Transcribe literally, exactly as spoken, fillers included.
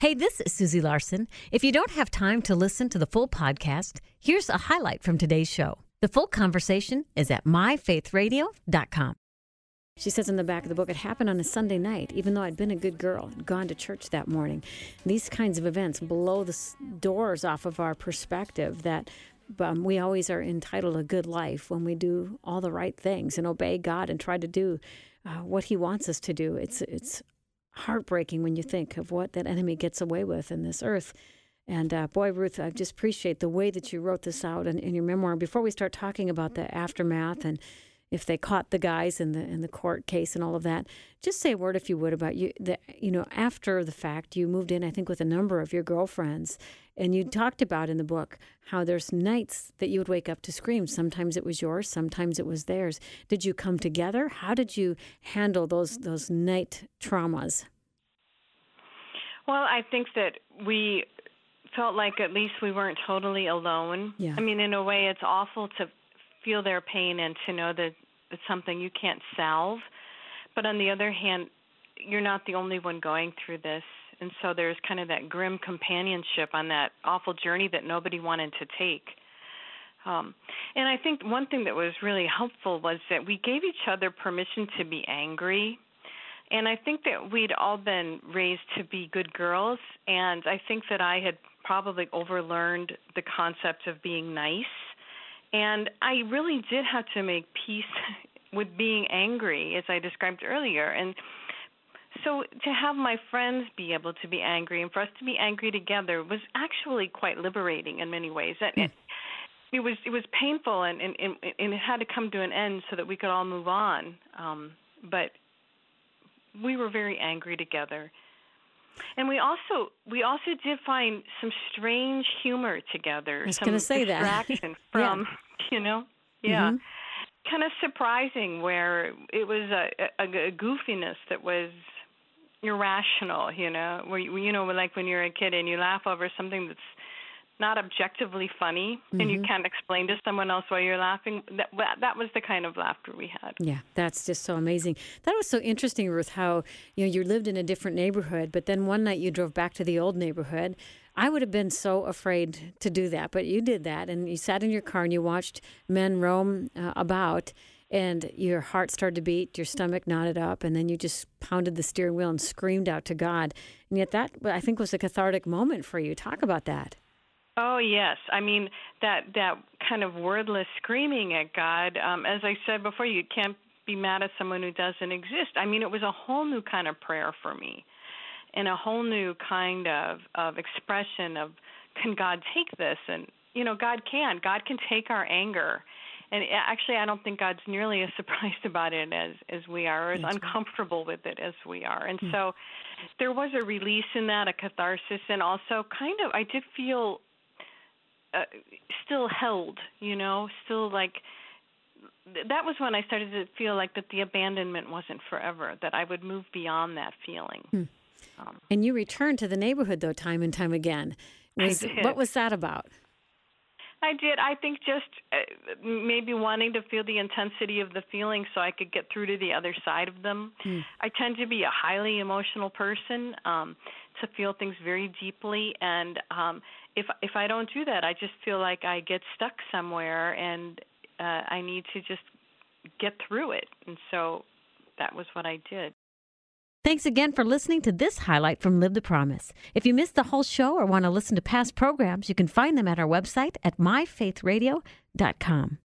Hey, this is Susie Larson. If you don't have time to listen to the full podcast, here's a highlight from today's show. The full conversation is at my faith radio dot com. She says in the back of the book, it happened on a Sunday night, even though I'd been a good girl and gone to church that morning. These kinds of events blow the doors off of our perspective that um, we always are entitled to a good life when we do all the right things and obey God and try to do uh, what He wants us to do. It's it's heartbreaking when you think of what that enemy gets away with in this earth. And uh, boy, Ruth, I just appreciate the way that you wrote this out in, in your memoir. Before we start talking about the aftermath and if they caught the guys in the in the court case and all of that, just say a word, if you would, about you. The, you know, after the fact, you moved in, I think, with a number of your girlfriends, and you talked about in the book how there's nights that you would wake up to scream. Sometimes it was yours, sometimes it was theirs. Did you come together? How did you handle those those night traumas? Well, I think that we felt like at least we weren't totally alone. Yeah. I mean, in a way, it's awful to feel their pain and to know that it's something you can't salve. But on the other hand, you're not the only one going through this. And so there's kind of that grim companionship on that awful journey that nobody wanted to take. Um, and I think one thing that was really helpful was that we gave each other permission to be angry. And I think that we'd all been raised to be good girls. And I think that I had probably overlearned the concept of being nice. And I really did have to make peace with being angry, as I described earlier. And so to have my friends be able to be angry and for us to be angry together was actually quite liberating in many ways. And it, it was it was painful, and, and, and it had to come to an end so that we could all move on. Um, but we were very angry together. And we also we also did find some strange humor together. I was going to say that. Distraction from, yeah. you know, yeah, mm-hmm. kind of surprising, where it was a, a, a goofiness that was irrational, you know, where you, you know, like when you're a kid and you laugh over something that's not objectively funny, mm-hmm. and you can't explain to someone else why you're laughing. That that was the kind of laughter we had. Yeah, that's just so amazing. That was so interesting, Ruth, how, you know, you lived in a different neighborhood, but then one night you drove back to the old neighborhood. I would have been so afraid to do that, but you did that, and you sat in your car and you watched men roam uh, about, and your heart started to beat, your stomach knotted up, and then you just pounded the steering wheel and screamed out to God. And yet that, I think, was a cathartic moment for you. Talk about that. Oh, yes. I mean, that that kind of wordless screaming at God, um, as I said before, you can't be mad at someone who doesn't exist. I mean, it was a whole new kind of prayer for me, and a whole new kind of, of expression of, can God take this? And, you know, God can. God can take our anger. And actually, I don't think God's nearly as surprised about it as, as we are, or as That's uncomfortable right. with it as we are. And mm-hmm. so there was a release in that, a catharsis, and also kind of, I did feel Uh, still held, you know, still like, that was when I started to feel like that the abandonment wasn't forever, that I would move beyond that feeling. Hmm. Um, and you returned to the neighborhood, though, time and time again. Was, I did. What was that about? I did. I think just uh, maybe wanting to feel the intensity of the feeling so I could get through to the other side of them. Hmm. I tend to be a highly emotional person, um, to feel things very deeply, and um, if if I don't do that, I just feel like I get stuck somewhere, and uh, I need to just get through it. And so that was what I did. Thanks again for listening to this highlight from Live the Promise. If you missed the whole show or want to listen to past programs, you can find them at our website at my faith radio dot com.